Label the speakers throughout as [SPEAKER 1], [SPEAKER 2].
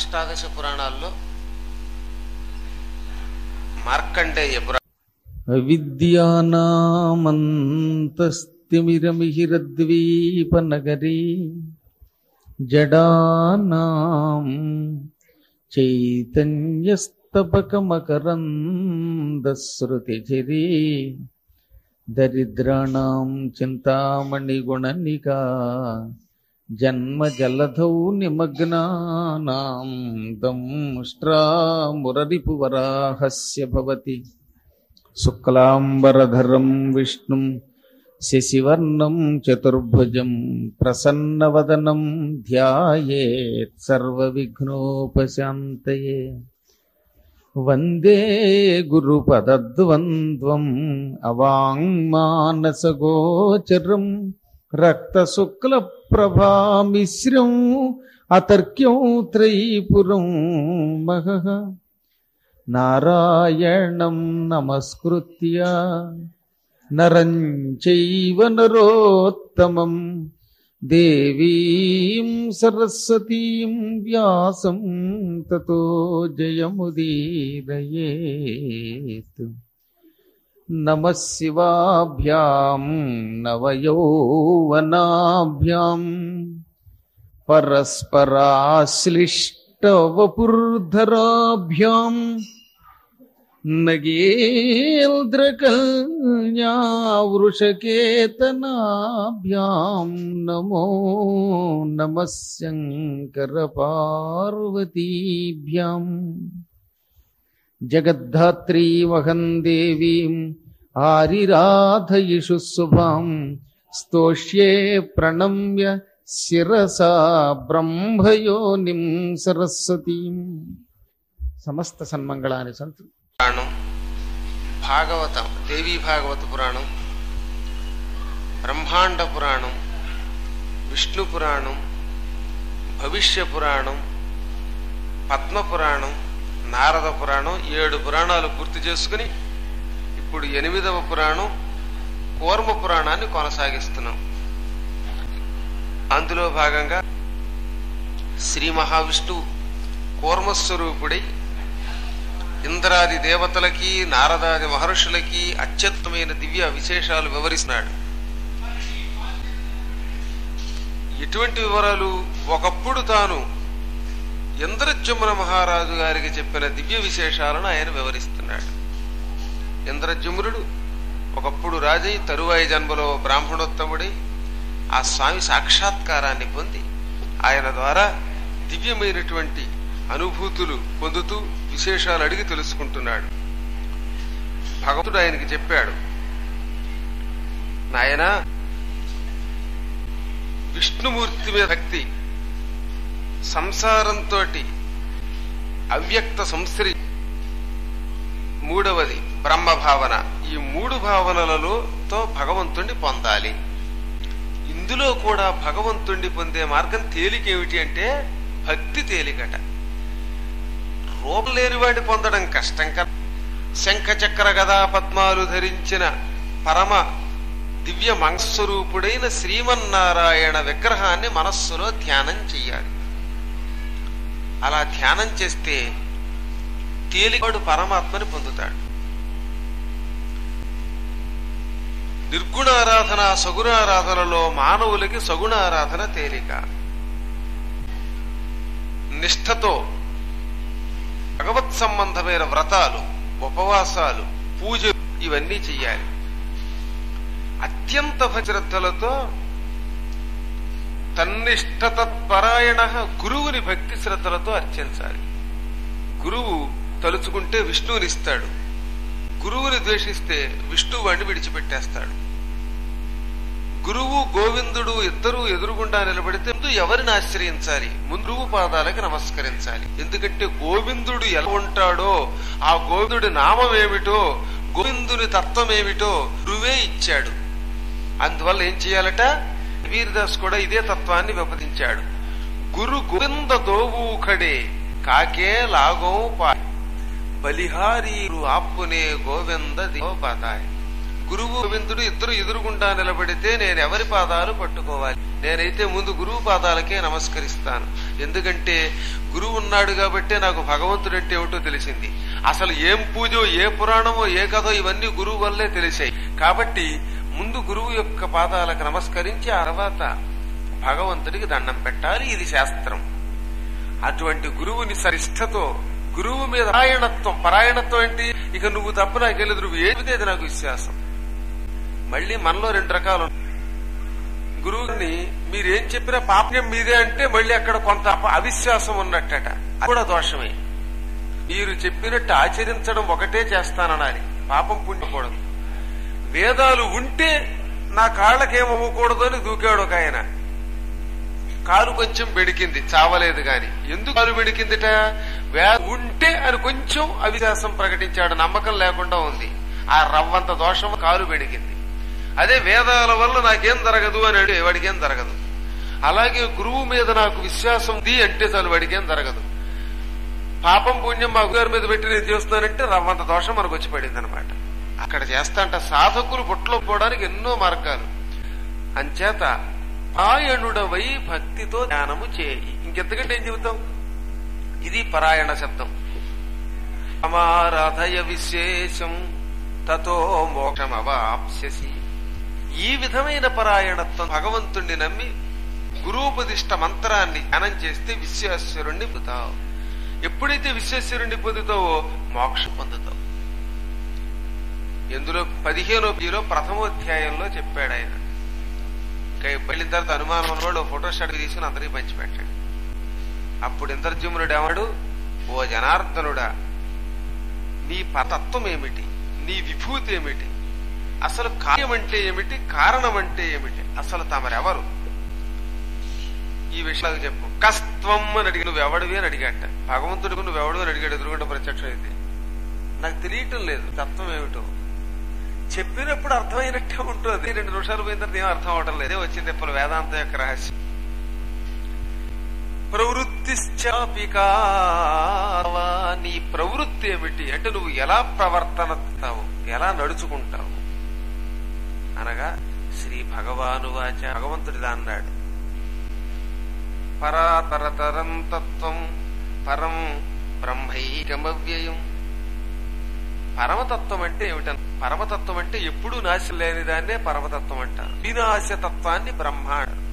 [SPEAKER 1] అష్టాదశ పురాణాల్లో మార్కండేయ పురాణం
[SPEAKER 2] అవిద్యానామంతస్తిమిరమిహిరద్వీపనగరీ జడానాం చైతన్యస్తపకమకరందశ్రుతిఝరీ దరిద్రాణం చింతామణిగుణనికా జన్మజలధౌ నిమగ్నానాం దంష్ట్రామురరిపువరాహస్య భవతి శుక్లాంబరధరం విష్ణుం శశివర్ణం చతుర్భుజం ప్రసన్నవదనం ధ్యాయేత్ సర్వవిఘ్నోపశాంతయే. వందే గురుపదద్వంద్వం అవాంగ్మానసగోచరం రక్తశుక్లప్రభామిశ్రం అతర్క్యం త్రైపురం మహః. నారాయణం నమస్కృత్య నరం చైవ నరోత్తమం దేవీం సరస్వతీం వ్యాసం తతో జయముదీరయేత్. నమః శివాభ్యాం నవయౌవనాభ్యాం పరస్పరాశ్లిష్టవపుర్ధరాభ్యాం నగేంద్రకల్యావృషకేతనాభ్యాం నమో నమః శంకరపార్వతీభ్యాం. జగద్ధాత్రీమహం దేవీం ఆరిరాధయిషు శుభాం స్తోష్యే ప్రణమ్య శిరసా బ్రహ్మయోనిం సరస్వతీం. సమస్త సన్మంగళాని సంతు.
[SPEAKER 1] పురాణం, భాగవతం, దేవీ భాగవత పురాణం, బ్రహ్మాండ పురాణం, విష్ణు పురాణం, భవిష్య పురాణం, పద్మ పురాణం, నారద పురాణం, 7 పురాణాలు పూర్తి చేసుకుని ఇప్పుడు 8వ పురాణం కూర్మ పురాణాన్ని కొనసాగిస్తున్నాం. అందులో భాగంగా శ్రీ మహావిష్ణువు కూర్మస్వరూపుడై ఇంద్రాది దేవతలకి నారదాది మహర్షులకి అత్యుత్తమైన దివ్య విశేషాలు వివరిస్తున్నాడు. ఎటువంటి వివరాలు? ఒకప్పుడు తాను ఇంద్రజుమ్న మహారాజు గారికి చెప్పిన దివ్య విశేషాలను ఆయన వివరిస్తున్నాడు. ఇంద్రజుమ్నుడు ఒకప్పుడు రాజై తరువాయి జన్మలో బ్రాహ్మణోత్తముడై ఆ స్వామి సాక్షాత్కారాన్ని పొంది ఆయన ద్వారా దివ్యమైనటువంటి అనుభూతులు పొందుతూ విశేషాలు అడిగి తెలుసుకుంటున్నాడు. భగవంతుడు ఆయనకి చెప్పాడు, నాయనా, విష్ణుమూర్తి మీద భక్తి, సంసారంతో అవ్యక్త సంశ్రీ, 3వది బ్రహ్మ భావన, ఈ 3 భావనలతో భగవంతుణ్ణి పొందాలి. ఇందులో కూడా భగవంతుణ్ణి పొందే మార్గం తేలికేమిటి అంటే భక్తి తేలికట. రూపం లేని వాడిని పొందడం కష్టం కదా. శంఖ చక్ర గదా పద్మాలు ధరించిన పరమ దివ్య మంగస్వరూపుడైన శ్రీమన్నారాయణ విగ్రహాన్ని మనస్సులో ధ్యానం చెయ్యాలి. అలా ధ్యానం చేస్తే తేలికవాడు పరమాత్మని పొందుతాడు. నిర్గుణారాధన సగుణారాధనలో మానవులకి సగుణారాధన తేలిక. నిష్ఠతో భగవత్ సంబంధమైన వ్రతాలు, ఉపవాసాలు, పూజలు ఇవన్నీ చెయ్యాలి. అత్యంత భక్తిశ్రద్ధలతో తన్నిష్ట తత్పరాయణ గురువుని భక్తి శ్రద్ధలతో అర్చించాలి. గురువు తలుచుకుంటే విష్ణువునిస్తాడు, గురువుని ద్వేషిస్తే విష్ణువు వాడిని విడిచిపెట్టేస్తాడు. గురువు గోవిందుడు ఇద్దరూ ఎదురుగుండా నిలబడితే ముందు ఎవరిని ఆశ్రయించాలి? ముందు పాదాలకి నమస్కరించాలి. ఎందుకంటే గోవిందుడు ఎలా ఉంటాడో, ఆ గోవిందుడి నామం ఏమిటో, గోవిందుని తత్వం ఏమిటో గురువే ఇచ్చాడు. అందువల్ల ఏం చేయాలట? వీరదాస్ కూడా ఇదే తత్వాన్ని విభజించాడు. గురు గోవింద దోవూఖడే కాకే లాగో పాయ్ బలిహారీ ఆప్పునే గోవింద దివో బాతాయ్. గురువు గోవిందుడు ఇద్దరు ఎదురుగుండా నిలబడితే నేను ఎవరి పాదాలు పట్టుకోవాలి? నేనైతే ముందు గురువు పాదాలకే నమస్కరిస్తాను. ఎందుకంటే గురువు ఉన్నాడు కాబట్టే నాకు భగవంతుడు అంటే ఏమిటో తెలిసింది. అసలు ఏం పూజో, ఏ పురాణమో, ఏ కథో ఇవన్నీ గురువు వల్లే తెలిసాయి. కాబట్టి ముందు గురువు యొక్క పాదాలకు నమస్కరించి ఆ తర్వాత భగవంతుడికి దండం పెట్టాలి. ఇది శాస్త్రం. అటువంటి గురువుని సరిష్టతో, గురువు మీద పరాయణత్వం ఏంటి? ఇక నువ్వు తప్ప నాకు తెలియదు, నువ్వు ఏమిటి అది నాకు విశ్వాసం. మళ్ళీ మనలో రెండు రకాలు. గురువుని మీరేం చెప్పినా పాపం మీదే అంటే మళ్ళీ అక్కడ కొంత అవిశ్వాసం ఉన్నట్టట. అది కూడా దోషమే. మీరు చెప్పినట్టు ఆచరించడం ఒకటే చేస్తాననాలి, పాపం పుణ్యకూడదు. వేదాలు ఉంటే నా కాళ్ళకేమవ్వకూడదు అని దూకాడు ఒక ఆయన. కాలు కొంచెం బెడికింది, చావలేదు గాని. ఎందుకు కాలు బెడికిందిట? ఉంటే అని కొంచెం అవిశ్వాసం ప్రకటించాడు, నమ్మకం లేకుండా ఉంది. ఆ రవ్వంత దోషం కాలు బెడికింది. అదే వేదాల వల్ల నాకేం జరగదు అని అంటే వాడికేం జరగదు. అలాగే గురువు మీద నాకు విశ్వాసం ఉంది అంటే చాలు, వాడికేం జరగదు. పాపం పుణ్యం మా గురుగారి మీద పెట్టి నేను చేస్తున్నానంటే రవ్వంత దోషం మనకు వచ్చి పడింది అనమాట. అక్కడ చేస్తాంట సాధకులు పుట్టలో పోవడానికి ఎన్నో మార్గాలు. అంచేత పరాయణుడవై భక్తితో ధ్యానము చేయి. ఇంకెంతకంటే ఏం చెబుతాం? ఇది పరాయణ శబ్దం. అమారాధయ విశేషం తతో మోక్షమవాప్స్యసి. ఈ విధమైన పరాయణత్వం భగవంతుణ్ణి నమ్మి గురూపదిష్ట మంత్రాన్ని ధ్యానం చేస్తే విశ్వేశ్వరుణ్ణి పొందుతావు. ఎప్పుడైతే విశ్వేశ్వరుణ్ణి పొందుతావో మోక్షం పొందుతావు. ఎందులో 15వ ప్రథమోధ్యాయంలో చెప్పాడు ఆయన. వెళ్ళిన తర్వాత అనుమానం ఉన్నవాడు ఫోటో స్టాట్ తీసుకుని అందరికీ పంచిపెట్టాడు. అప్పుడు ఇంద్రజుమ్నుడు ఏమాడు, ఓ జనార్దనుడా, నీ తత్వం ఏమిటి, నీ విభూతి ఏమిటి, అసలు కార్యం అంటే ఏమిటి, కారణం అంటే ఏమిటి, అసలు తమరెవరు, ఈ విషయాలు చెప్పు. కస్త్వం అని అడిగి, నువ్వెవడివి అని అడిగాట. భగవంతుడికి నువ్వెవడు అని అడిగాడు ఎదురుగుంట ప్రత్యక్షం అయితే. నాకు తెలియటం లేదు తత్వం ఏమిటో. చెప్పినప్పుడు అర్థమైనట్టే ఉంటుంది. 2 నిమిషాలు పోయిన తర్వాత ఏం అర్థం అవటం లేదు. వచ్చింది ఇప్పుడు వేదాంతం యొక్క రహస్యం. ప్రవృత్తిశ్చాపికా, నీ ప్రవృత్తి ఏమిటి అంటే నువ్వు ఎలా ప్రవర్తనతావు, ఎలా నడుచుకుంటావు అనగా శ్రీ భగవానువాచ, భగవంతుడిలా అన్నాడు. పరాపరతరం తత్వం పరం బ్రహ్మైకమవ్యయం. పరమతత్వం అంటే ఏమిటన్న? పరమతత్వం అంటే ఎప్పుడూ నాశం లేని దాన్నే పరమతత్వం అంటారు. వినాశతత్వాన్ని బ్రహ్మ.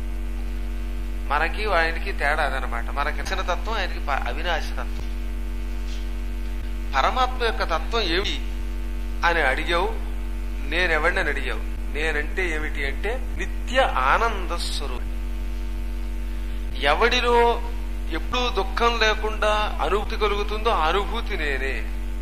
[SPEAKER 1] మనకి ఆయనకి తేడా అదనమాట. మనకి నచ్చిన తత్వం, ఆయనకి అవినాశతత్వం. పరమాత్మ యొక్క తత్వం ఏమిటి అని అడిగావు, నేనెవడిని అని అడిగావు. నేనంటే ఏమిటి అంటే నిత్య ఆనంద స్వరూపం. ఎవడిలో ఎప్పుడూ దుఃఖం లేకుండా అనుభూతి కలుగుతుందో అనుభూతి నేనే.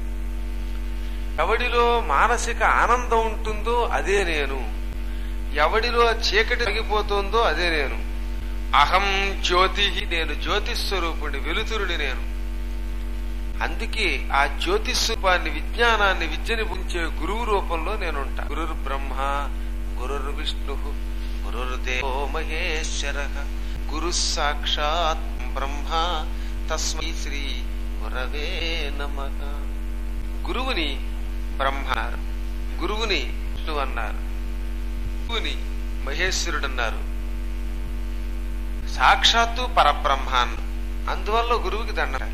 [SPEAKER 1] ఎవడిలో మానసిక ఆనందం ఉంటుందో అదే నేను. ఎవడిలో చీకటి తగ్గిపోతుందో అదే నేను. అహం జ్యోతి, నేను జ్యోతిస్వరూపుణ్ణి, వెలుతురుని నేను. అందుకే ఆ జ్యోతిస్వరూపాన్ని, విజ్ఞానాన్ని, విద్యని పుంచే గురువు రూపంలో నేనుంటా. గురుర్ బ్రహ్మ గురుర్ విష్ణు గురుర్దేవో మహేశ్వర గురు సాక్షాత్ బ్రహ్మ తస్మై శ్రీ గురవే నమః. గురువుని బ్రహ్మ అన్నారు, గురువుని విష్ణు అన్నారు, గురువుని మహేశ్వరుడు అన్నారు, సాక్షాత్తు పరబ్రహ్మ అన్నారు. అందువల్ల గురువుకి దండాలి.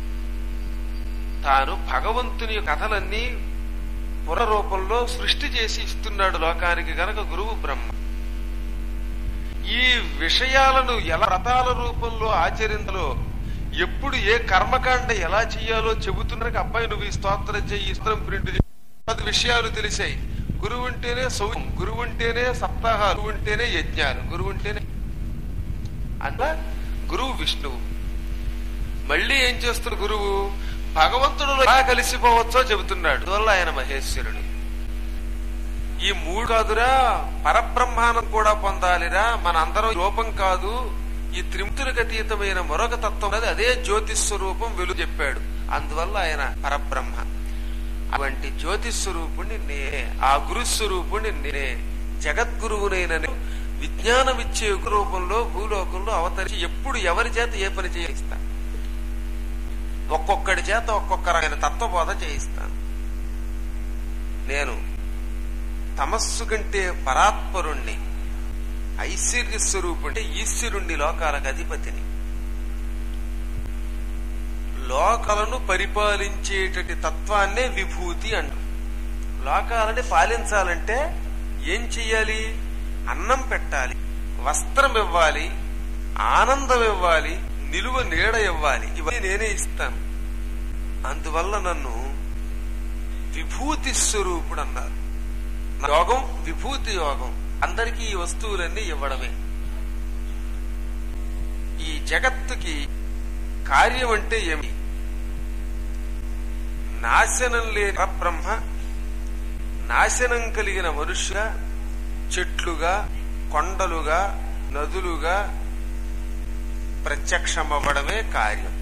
[SPEAKER 1] తాను భగవంతుని కథలన్నీ పురరూపంలో సృష్టి చేసి ఇస్తున్నాడు లోకానికి గనక గురువు బ్రహ్మ. ఈ విషయాలను ఎలా వ్రతాల రూపంలో ఆచరించాలో, ఎప్పుడు ఏ కర్మకాండ ఎలా చెయ్యాలో చెబుతున్నారు. అబ్బాయి నువ్వు ఈ స్తోత్రం చెయ్యి, ఈ స్తోత్రం ప్రింట్ చేయి, 10 విషయాలు తెలిసాయి. గురువు ఉంటేనే సౌఖ్యం, గురువు ఉంటేనే సప్తాహాలు, గురువు ఉంటేనే యజ్ఞాలు, గురువు ఉంటేనే అట్లా. గురువు విష్ణువు. మళ్ళీ ఏం చేస్తున్న గురువు భగవంతుడు ఎలా కలిసిపోవచ్చో చెబుతున్నాడు. అందువల్ల ఆయన మహేశ్వరుడు. ఈ 3 కాదురా, పరబ్రహ్మానం కూడా పొందాలిరా. మన అందరం రూపం కాదు, ఈ త్రిమూర్తులకు అతీతమైన మరొక తత్వం అది, అదే జ్యోతిస్వరూపం వెలుగు చెప్పాడు. అందువల్ల ఆయన పరబ్రహ్మ. అటువంటి జ్యోతిస్వరూపుణ్ణి నేనే, ఆ గురుస్వరూపుణ్ణి నేనే, జగద్గురువునైన విజ్ఞానం ఇచ్చే రూపంలో భూలోకంలో అవతరించి ఎప్పుడు ఎవరి చేత ఏ పని చేయిస్తా, ఒక్కొక్కడి చేత ఒక్కొక్క రకమైన తత్వబోధ చేయిస్తాను. నేను తమస్సు కంటే పరాత్పరుణ్ణి, ఐశ్వర్య స్వరూపుంటే ఈశ్వరుణ్ణి, లోకాలకు అధిపతిని, లోకాలను పరిపాలించేటటి తత్వాన్నే విభూతి అంటారు. లోకాలని పాలించాలంటే ఏం చెయ్యాలి? అన్నం పెట్టాలి, వస్త్రం ఇవ్వాలి, ఆనందం ఇవ్వాలి, నిలువ నీడ ఇవ్వాలి. ఇవన్నీ నేనే ఇస్తాను. అందువల్ల నన్ను విభూతి స్వరూపుడు అన్నారు. యోగం విభూతి యోగం. అందరికీ ఈ వస్తువులన్నీ ఇవ్వడమే. ఈ జగత్తుకి కార్యం అంటే ఏమి? నాశనం లేని పరబ్రహ్మ నాశనం కలిగిన మనుష్యుగా, చెట్లుగా, కొండలుగా, నదులుగా ప్రత్యక్షమవ్వడమే కార్యం.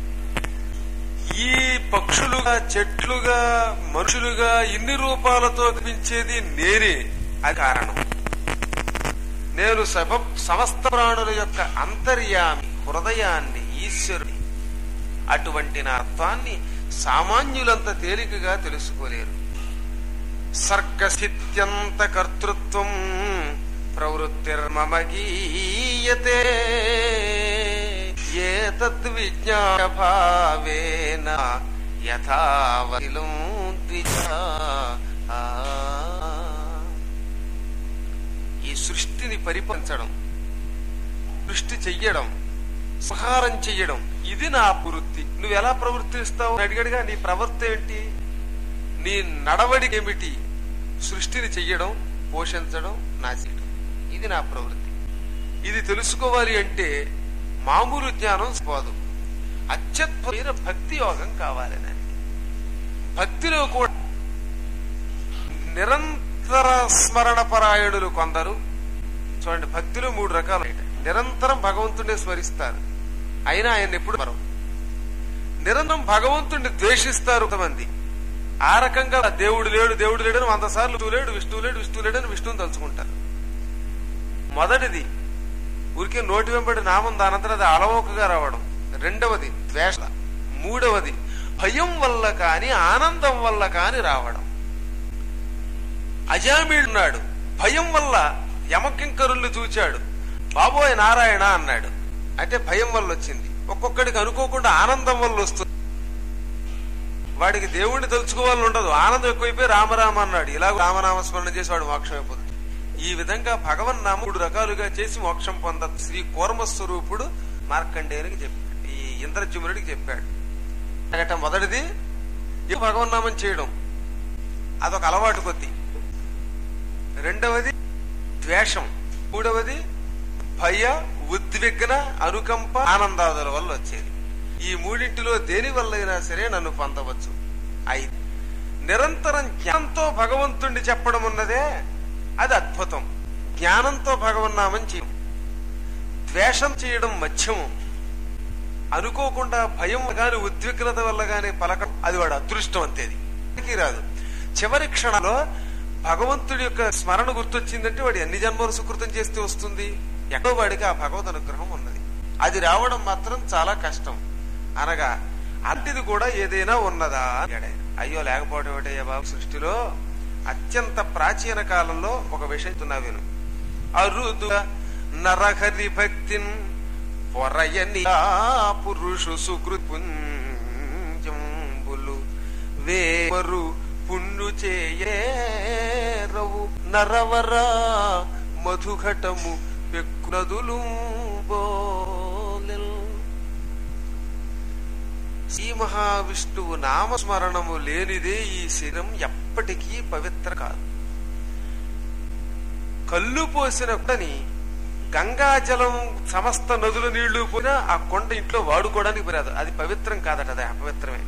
[SPEAKER 1] ఈ పక్షులుగా, చెట్లుగా, మనుషులుగా ఇన్ని రూపాలతో కనిపించేది నేనే. అది కారణం. నేను సమస్త ప్రాణుల యొక్క అంతర్యామి, హృదయాన్ని, ఈశ్వరుని. అటువంటి నా అర్థాన్ని సామాన్యులంత తేలికగా తెలుసుకోలేరు. సర్గస్థిత్యంత కర్తృత్వం ప్రవృత్తిర్మమ గీయతే ఏతద్విజ్ఞాయ భావేన యథావతిలం ద్విజా. ఈ సృష్టిని పరిపంచడం, సృష్టి చెయ్యడం, సంహారం చెయ్యడం, ఇది నా ప్రవృత్తి. నువ్వు ఎలా ప్రవర్తిస్తావు అడిగడిగా నీ ప్రవర్తి ఏంటి? నీ నడవడి ఏమిటి? సృష్టిని చెయ్యడం, పోషించడం, నాశనం, ఇది నా ప్రవృత్తి. ఇది తెలుసుకోవాలి అంటే మామూలు జ్ఞానం పోదు, అత్యద్భుతమైన భక్తి యోగం కావాలి. దానికి భక్తిలో కూడా నిరంతర స్మరణ పరాయణులు కొందరు. చూడండి, భక్తిలో 3 రకాలు. నిరంతరం భగవంతుడే స్మరిస్తారు, అయినా ఆయన ఎప్పుడు మరో. నిరంతరం భగవంతుడిని ద్వేషిస్తారు కొంతమంది. ఆ రకంగా దేవుడు లేడు, దేవుడు లేడని 100 సార్లు విష్ణువు లేడు, విష్ణువు లేడు, విష్ణువు లేడని విష్ణువుని తలుచుకుంటారు. మొదటిది ఊరికే నోటి వెంబడి నామం, దానంతరం అది అలవోకగా రావడం. రెండవది ద్వేష. మూడవది భయం వల్ల కాని, ఆనందం వల్ల కాని రావడం. అజామీడున్నాడు, భయం వల్ల యమకింకరుల్ని చూచాడు, బాబోయ్ నారాయణ అన్నాడు, అంటే భయం వల్ల వచ్చింది. ఒక్కొక్కడికి అనుకోకుండా ఆనందం వల్ల వస్తుంది. వాడికి దేవుణ్ణి తలుచుకోవాలని ఉండదు, ఆనందం ఎక్కువైపోయి రామరామ అన్నాడు. ఇలా రామనామస్మరణ చేసి వాడు మోక్షం అయిపోతుంది. ఈ విధంగా భగవన్నామ 3 రకాలుగా చేసి మోక్షం పొందదు. శ్రీ కూర్మస్వరూపుడు మార్కండేయునికి చెప్పాడు, ఈ ఇంద్రజుమ్నుడికి చెప్పాడు. మొదటిది భగవన్నామం చేయడం, అదొక అలవాటు కొద్ది. రెండవది ద్వేషం. మూడవది భయ, ఉద్విగ్న, అనుకంప, ఆనందాదుల వల్ల వచ్చేది. ఈ మూడింటిలో దేని వల్లైనా సరే నన్ను పొందవచ్చు. 5 నిరంతరం జ్ఞానంతో భగవంతుణ్ణి చెప్పడం ఉన్నదే అది అద్భుతం. జ్ఞానంతో భగవన్నామం చేయడం. ద్వేషం చేయడం మధ్యము. అనుకోకుండా భయం గాని, ఉద్విగ్నత వల్ల గాని పలకడం, అది వాడు అదృష్టం అంతేది, రాదు. చివరి క్షణంలో భగవంతుడి యొక్క స్మరణ గుర్తొచ్చిందంటే వాడు ఎన్ని జన్మలు సుకృతం చేస్తే వస్తుంది. ఎక్కడో వాడికి ఆ భగవద్ అనుగ్రహం ఉన్నది. అది రావడం మాత్రం చాలా కష్టం. అనగా అంటిది కూడా ఏదైనా ఉన్నదా అని. అయ్యో లేకపోవడం ఏమిటయ్యా బాబు, సృష్టిలో అత్యంత ప్రాచీన కాలంలో ఒక విషయం విను. అరుదు నరహరి భక్తిన్ పొరయని పురుషు సుకృత్పుంజంబులు వేరు పుణ్యు చేయరవు నరవర మధుఘటము పెక్కునదులు బోలెల్. శ్రీ మహావిష్ణువు నామస్మరణము లేనిదే ఈ శరీరం ఎప్పటికీ పవిత్ర కాదు. కళ్ళు పోసిన కొండని, గంగాజలం సమస్త నదుల నీళ్లు పోయినా ఆ కొండ ఇంట్లో వాడుకోవడానికి రాదు, అది పవిత్రం కాదట, అది అపవిత్రమే.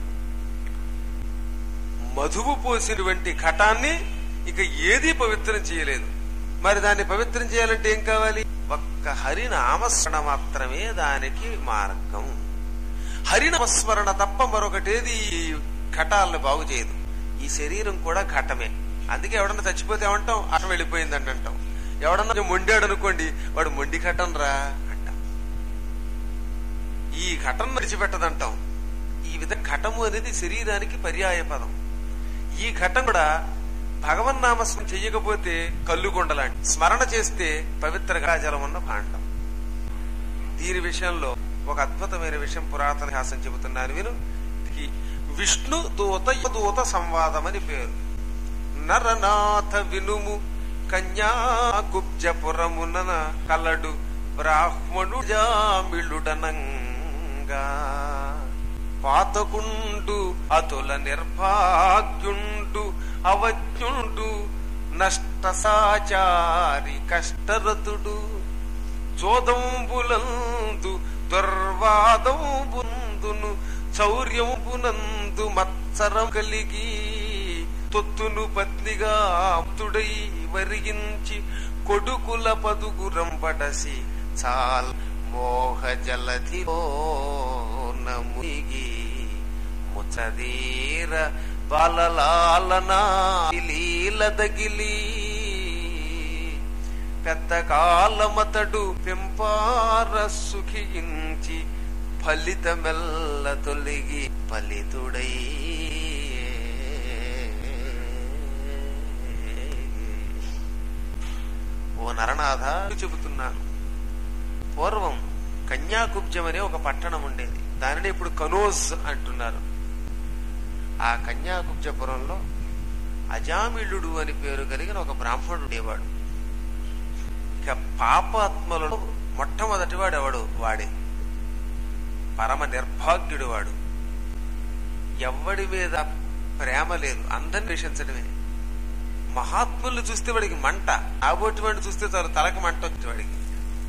[SPEAKER 1] మధువు పోసినటువంటి ఘటాన్ని ఇక ఏదీ పవిత్రం చేయలేదు. మరి దాన్ని పవిత్రం చేయాలంటే ఏం కావాలి? ఒక్క హరినామస్మరణ మాత్రమే దానికి మార్గం. హరినామస్మరణ తప్ప మరొకటేది ఈ ఘటాలను బాగు చేయదు. ఈ శరీరం కూడా ఘటమే. అందుకే ఎవడన్నా చచ్చిపోతే ఏమంటాం? అటం వెళ్ళిపోయిందండి అంటాం. ఎవడన్నా మొండాడు అనుకోండి, వాడు మొండి ఘటం రా అంటాం. ఈ ఘటన విడిచిపెట్టదంటాం. ఈ విధంగా ఘటము అనేది శరీరానికి పర్యాయ పదం. ఈ ఘటం కూడా భగవన్నామస్మరణ చెయ్యకపోతే కల్లుకొండలాంటి, స్మరణ చేస్తే పవిత్ర గంగాజలం ఉన్న భాండం. దీని విషయంలో ఒక అద్భుతమైన విషయం పురాతన ఇతిహాసం చెబుతున్నాను విను. విష్ణు దూత సంవాదం అని పేరు. నరనాథ వినుము కన్యాకుబ్జపురమున కలడు బ్రాహ్మణు జామిళుడనంగా పాతకుండు అతుల నిర్భాగ్యుండు అవజ్ఞుండు నష్ట సాచారి కష్టరతుడు చోదంబులందు దుర్వాదంబుందును చౌర్యంబునందు మత్సరం కలిగి తొత్తును పత్నిగా ఆప్తుడై వరిగించి కొడుకుల పదుగురంబడసి చాల్ మోహ జలధిలో నముగి ముచదీర బాలలాలనా లీలదగిలి పెద్ద కాలమతడు పెంపార సుఖించి ఫలితమెల్ల తొలిగి ఫలితుడై. ఓ నరనాథ చెబుతున్నాను, పూర్వం కన్యాకుబ్జం అనే ఒక పట్టణం ఉండేది. దానిని ఇప్పుడు కనోజ్ అంటున్నారు. ఆ కన్యాకుబ్జపురంలో అజామిళుడు అని పేరు కలిగిన ఒక బ్రాహ్మణుడు ఉండేవాడు. ఇక పాపాత్మలలో మొట్టమొదటి వాడు ఎవడు? వాడే పరమ నిర్భాగ్యుడు. వాడు ఎవ్వడి మీద ప్రేమ లేదు, అందరిని ద్వేషించడమే. మహాత్ముల్ని చూస్తే వాడికి మంట, ఆబోటి వాడిని చూస్తే చాలు తలకు మంట వచ్చి వాడికి.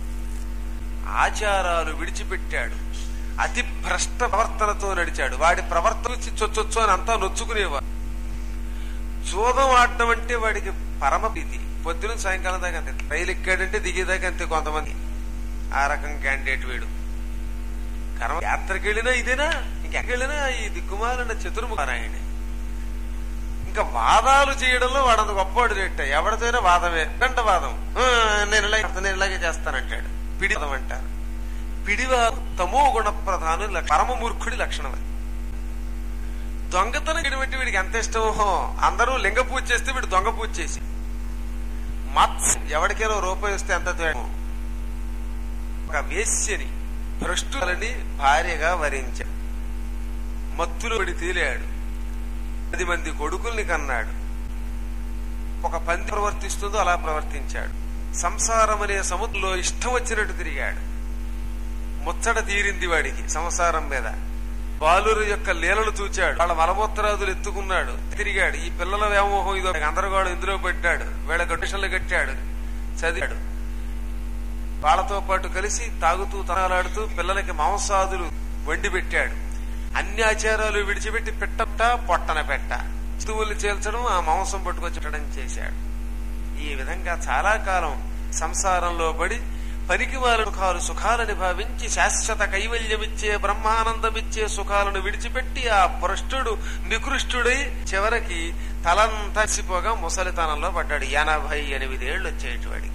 [SPEAKER 1] ఆచారాలు విడిచిపెట్టాడు, అతి భ్రష్ట ప్రవర్తనతో నడిచాడు. వాడి ప్రవర్తన చొచ్చొచ్చు అని అంతా నొచ్చుకునేవాడు. జూదం ఆడటం అంటే వాడికి పరమ ప్రీతి. పొద్దున సాయంకాలం దాకా అంతే. రైలు ఎక్కాడంటే దిగేదాకా అంతే. కొంతమంది ఆ రకం క్యాండిడేట్ వీడు. కర్మ యాత్రకి వెళ్ళినా ఇదేనా, ఇంకెక్కడికి వెళ్ళినా ఈ దిక్కుమాలన్న చతుర్ముఖారాయణే. ఇంకా వాదాలు చేయడంలో వాడంత గొప్పవాడు రేట. ఎవరితోనే వాదమే, గంట వాదం. నేను ఇలాగే చేస్తానంటాడు. పిడివాదం అంటారు. పిడివాదం తమో గుణ ప్రధానం, పరమ మూర్ఖుడి లక్షణం. అది దొంగతనం బట్టి వీడికి ఎంత ఇష్టమో. అందరూ లింగ పూజ చేస్తే వీడు దొంగ పూజ చేసి, ఎవరికైనా రూపాయి వస్తే ఎంత తేడా. ఒక వేశ్యని భ్రష్టులని భార్యగా వరించాడు. మత్తులో పడి తేలాడు. 10 మంది కొడుకుల్ని కన్నాడు. ఒక పంది ప్రవర్తిస్తుందో అలా ప్రవర్తించాడు. సంసారం అనే సముద్రంలో ఇష్టం వచ్చినట్టు తిరిగాడు. ముచ్చట తీరింది వాడికి సంసారం మీద. బాలురు యొక్క లీలలు చూచాడు. వాళ్ళ మలమూత్రాదులు ఎత్తుకున్నాడు, తిరిగాడు. ఈ పిల్లల వ్యామోహం ఇదో అందరూ ఇందులో పెట్టాడు. వీళ్ళ కండిషన్లు కట్టాడు, చదివాడు. వాళ్ళతో పాటు కలిసి తాగుతూ తనాలాడుతూ పిల్లలకి మాంసాదులు వండి పెట్టాడు. అన్ని ఆచారాలు విడిచిపెట్టి పెట్ట పొట్టన పెట్ట వస్తువులు చేల్చడం, ఆ మాంసం పట్టుకొచ్చడం చేశాడు. ఈ విధంగా చాలా కాలం సంసారంలో పడి పనికి వాళ్ళ సుఖాలని భావించి శాశ్వత కైవల్యమిచ్చే బ్రహ్మానందమిచ్చే సుఖాలను విడిచిపెట్టి ఆ భ్రష్టుడు నికృష్టుడై చివరికి తలంతసిపోగా ముసలితనంలో పడ్డాడు. 88 ఏళ్లు వచ్చేటి వాడికి.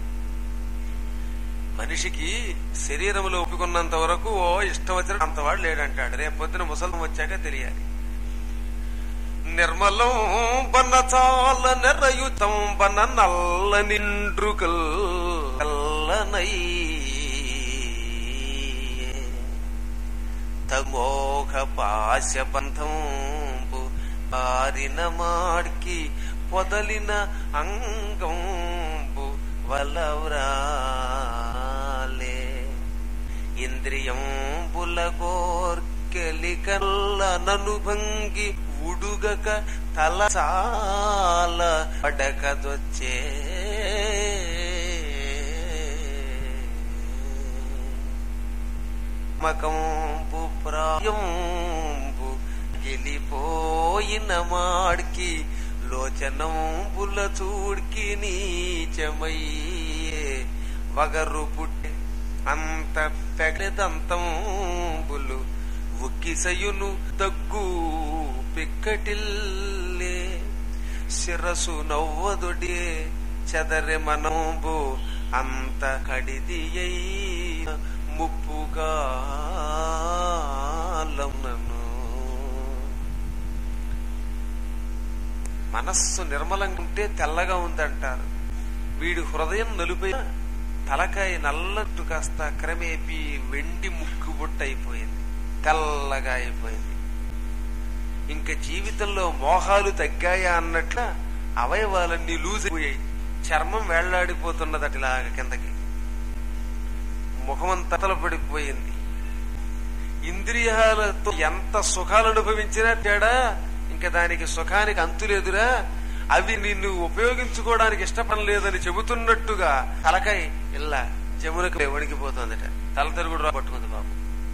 [SPEAKER 1] మనిషికి శరీరంలో ఒప్పుకున్నంత వరకు ఇష్టం వచ్చిన అంతవాడు లేడంటాడు. రేపు పొద్దున ముసలం వచ్చాక తెలియాలి. నిర్మలం బన్న చాల నెర్రయుతం బన్న నల్ల నిండ్రుకల్ కల్లనై తమోఘ పాశ బంధంబు బారిన మాడ్కి పొదలిన అంగంబు వలవ్రాలే ఇంద్రియంబుల కోర్కెలికల్ల ననుభంగి ఉడుగక తల చాల పడకదొచ్చే మకంబు ప్రాయంబు గెలిపోయిన మాడ్కి లోచనంబుల చూడ్కి నీచమయ్యే వగరు పుట్టే అంత పెగదంతంబులు ఉక్కిసయును దగ్గు పిక్కటిల్లే శిరసు నవ్వదుడే చెదరె మనంబు అంత కడిదియై ముప్పుగా మనస్సు నిర్మలంగా ఉంటే తెల్లగా ఉందంటారు. వీడి హృదయం నలుపై తలకాయ నల్లట్టు కాస్త క్రమేపీ వెండి ముక్కు బుట్ట అయిపోయింది, తెల్లగా అయిపోయింది. ఇంకా జీవితంలో మోహాలు తగ్గాయా అన్నట్ల అవయవాలన్నీ లూజ్ అయిపోయాయి. చర్మం వేళ్లాడిపోతున్నదట ఇలాగ కిందకి. ముఖమంతా పడిపోయింది. ఇంద్రియాలతో ఎంత సుఖాలు అనుభవించినా తేడా, ఇంకా దానికి సుఖానికి అంతులేదురా, అవి నిన్ను ఉపయోగించుకోవడానికి ఇష్టపడలేదని చెబుతున్నట్టుగా తలకాయ ఇలా జమునకు వణికిపోతుందట. తల తిరుగుడు పట్టుకుంది బాబు.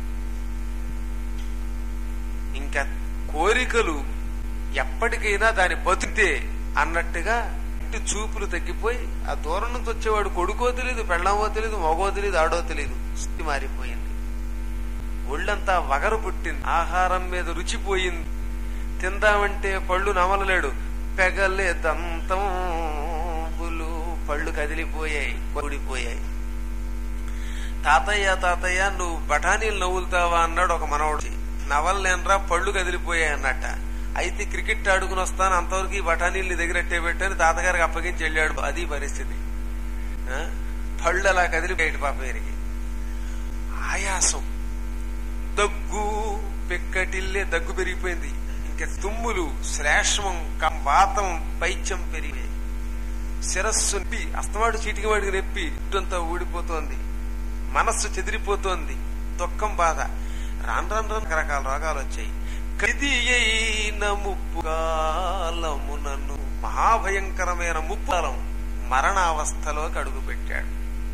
[SPEAKER 1] ఇంకా కోరికలు ఎప్పటికైనా దాని బతితే అన్నట్టుగా ఇంటి చూపులు తగ్గిపోయి ఆ దూరం నుంచి వచ్చేవాడు కొడుకో తెలీదు, పెళ్ళమో తెలీదు, మగో తెలీదు, ఆడో తెలీదు, స్థితి మారిపోయింది. ఒళ్ళంతా వగరు పుట్టింది, ఆహారం మీద రుచిపోయింది. తిందామంటే పళ్ళు నమలలేడు, పెగలే దంతంబులు, పళ్ళు కదిలిపోయాయి, ఊడిపోయాయి. తాతయ్య తాతయ్య నువ్వు బఠానీలు నవ్వులుతావా అన్నాడు ఒక మనవడు. నవల్లేనరా, పళ్ళు కదిలిపోయాయి అన్నట్ట. అయితే క్రికెట్ ఆడుకుని వస్తాను, అంతవరకు ఈ బఠానీల్ని దగ్గరట్టే పెట్టాను, తాతగారికి అప్పగించి వెళ్ళాడు. అది పరిస్థితి. పళ్ళు అలా కదిలిపోయాడు పాపయ్యకి. ఆయాసం, దగ్గు, పెక్కటిల్లే దగ్గు పెరిగిపోయింది. ఇంకా తుమ్ములు, శ్లేష్మం, వాతం, పైత్యం పెరిగాయి. శిరస్సు నొప్పి, అస్తమాడు చీటికి వాడికి నొప్పి, ఇట్టంతా ఊడిపోతోంది. మనస్సు చెదిరిపోతోంది, దుఃఖం, బాధ. రాను రాను రకరకాల రోగాలు వచ్చాయి. కది అయిన ముప్పు కాలమునను, మహాభయంకరమైన ముప్పు కాలం, మరణావస్థలోకి అడుగు పెట్టాడు.